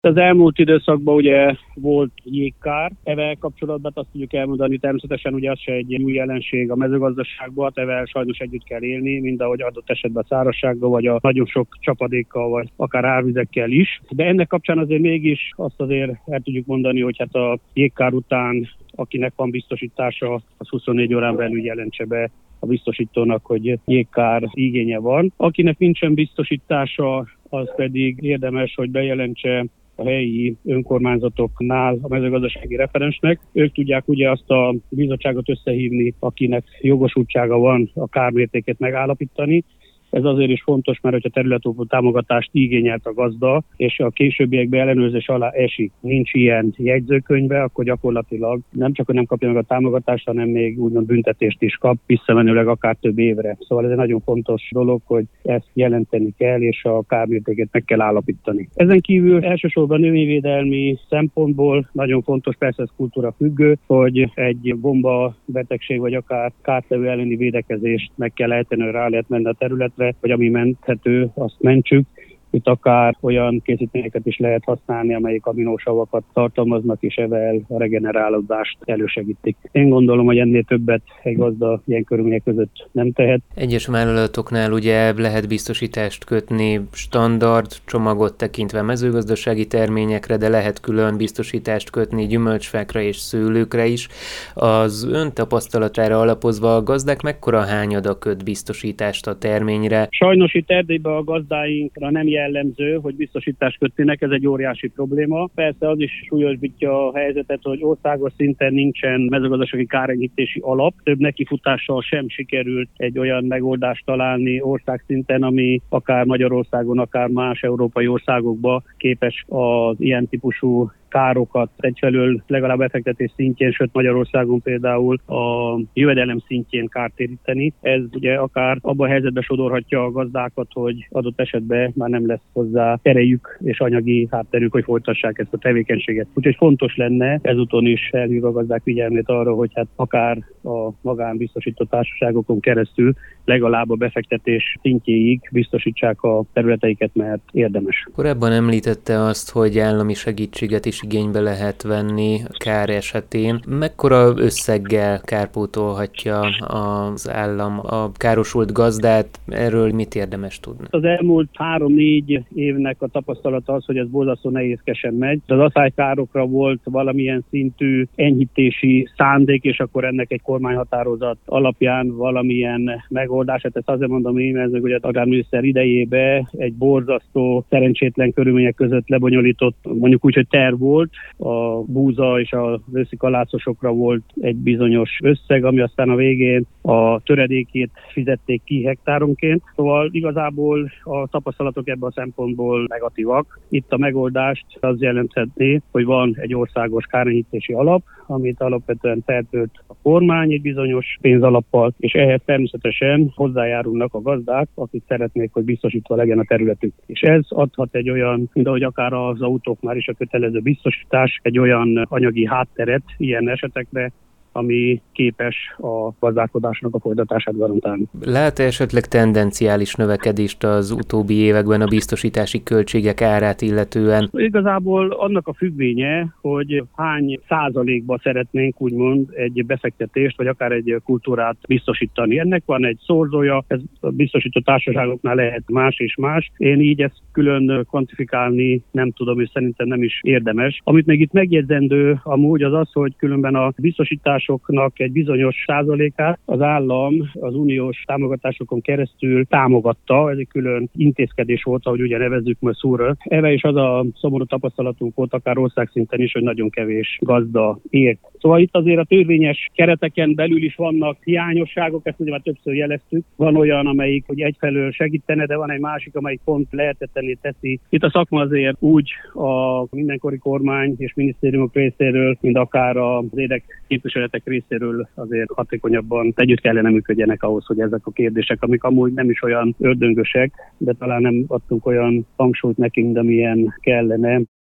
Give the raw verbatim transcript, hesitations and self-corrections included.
az elmúlt időszakban ugye volt jégkár, evel kapcsolatban azt tudjuk elmondani, természetesen ugye az se egy új jelenség a mezőgazdaságban, evel sajnos együtt kell élni, mind ahogy adott esetben a szárazsággal, vagy a nagyon sok csapadékkal, vagy akár árvizekkel is. De ennek kapcsán azért mégis azt azért el tudjuk mondani, hogy hát a jégkár után, akinek van biztosítása, az huszonnégy órán belül jelentse be a biztosítónak, hogy jégkár igénye van. Akinek nincsen biztosítása, az pedig érdemes, hogy bejelentse a helyi önkormányzatoknál a mezőgazdasági referensnek. Ők tudják ugye azt a bizottságot összehívni, akinek jogosultsága van a kármértéket megállapítani. Ez azért is fontos, mert hogyha területalapú támogatást igényelt a gazda, és a későbbiekben ellenőrzés alá esik, nincs ilyen jegyzőkönyve, akkor gyakorlatilag nem csak, hogy nem kapja meg a támogatást, hanem még úgymond büntetést is kap, visszamenőleg akár több évre. Szóval ez egy nagyon fontos dolog, hogy ezt jelenteni kell, és a kármértéket meg kell állapítani. Ezen kívül elsősorban növényvédelmi szempontból nagyon fontos, persze ez kultúra függő, hogy egy bomba betegség vagy akár kártevő elleni védekezést meg kell ejteni, hogy rá lehet menni a területre, vagy ami menthető, azt mentsük. Itt akár olyan készítményeket is lehet használni, amelyik aminósavakat tartalmaznak, és evel a regenerálódást elősegítik. Én gondolom, hogy ennél többet egy gazda ilyen körülmények között nem tehet. Egyes vállalatoknál ugye lehet biztosítást kötni standard csomagot tekintve mezőgazdasági terményekre, de lehet külön biztosítást kötni gyümölcsfákra és szőlőkre is. Az ön tapasztalatára alapozva a gazdák mekkora hányada köt biztosítást a terményre? Sajnos itt Erdélyben a gazdáinkra nem jellemző, hogy biztosítást kötnének, ez egy óriási probléma. Persze az is súlyosbítja a helyzetet, hogy országos szinten nincsen mezőgazdasági kárenyhítési alap. Több nekifutással sem sikerült egy olyan megoldást találni országszinten, ami akár Magyarországon, akár más európai országokba képes az ilyen típusú károkat egyfelől legalább befektetés szintjén, sőt Magyarországon például a jövedelem szintjén kártéríteni. Ez ugye akár abban a helyzetbe sodorhatja a gazdákat, hogy adott esetben már nem lesz hozzá erejük és anyagi hátterük, hogy folytassák ezt a tevékenységet. Úgyhogy fontos lenne ezúton is elhívni a gazdák figyelmét arra, hogy hát akár a magánbiztosító társaságokon keresztül legalább a befektetés szintjéig biztosítsák a területeiket, mert érdemes. Korábban említette azt, hogy állami segítséget is igénybe lehet venni kár esetén. Mekkora összeggel kárpótolhatja az állam a károsult gazdát? Erről mit érdemes tudni? Az elmúlt három-négy évnek a tapasztalata az, hogy ez borzasztó nehézkesen megy. Az aszálykárokra volt valamilyen szintű enyhítési szándék, és akkor ennek egy kormányhatározat alapján valamilyen megoldás. Hát ezt azért mondom én, mert hogy az agrárminiszter idejében egy borzasztó, szerencsétlen körülmények között lebonyolított, mondjuk úgy, hogy terv volt. A búza és az őszi kalászosokra volt egy bizonyos összeg, ami aztán a végén a töredékét fizették ki hektáronként. Szóval igazából a tapasztalatok ebben a szempontból negatívak. Itt a megoldást az jelenthetné, hogy van egy országos kárenyhítési alap, amit alapvetően feltölt a kormány egy bizonyos pénzalappal, és ehhez természetesen hozzájárulnak a gazdák, akik szeretnék, hogy biztosítva legyen a területük. És ez adhat egy olyan, mint ahogy akár az autóknál is a kötelező biztosítás, egy olyan anyagi hátteret ilyen esetekre, ami képes a gazdálkodásnak a folytatását garantálni. Lát-e esetleg tendenciális növekedést az utóbbi években a biztosítási költségek árát illetően? Igazából annak a függvénye, hogy hány százalékba szeretnénk úgymond egy befektetést, vagy akár egy kultúrát biztosítani. Ennek van egy szorzója, ez a biztosító társaságoknál lehet más és más. Én így ezt külön kvantifikálni nem tudom, és szerintem nem is érdemes. Amit még itt megjegyzendő amúgy az az, hogy különben a biztosítás egy bizonyos százalékát az állam az uniós támogatásokon keresztül támogatta, ez egy külön intézkedés volt, ahogy ugye nevezzük most szóra. Eve is az a szomorú tapasztalatunk volt, akár országszinten is, hogy nagyon kevés gazda ért. Szóval itt azért a törvényes kereteken belül is vannak hiányosságok, ezt ugye már többször jeleztük. Van olyan, amelyik hogy egyfelől segítene, de van egy másik, amelyik pont lehetetlenné teszi. Itt a szakma azért úgy a mindenkori kormány és minisztériumok részéről, mint akár az érdekképviseletek részéről azért hatékonyabban együtt kellene működjenek ahhoz, hogy ezek a kérdések, amik amúgy nem is olyan ördöngösek, de talán nem adtunk olyan hangsúlyt nekünk, de milyen kellene.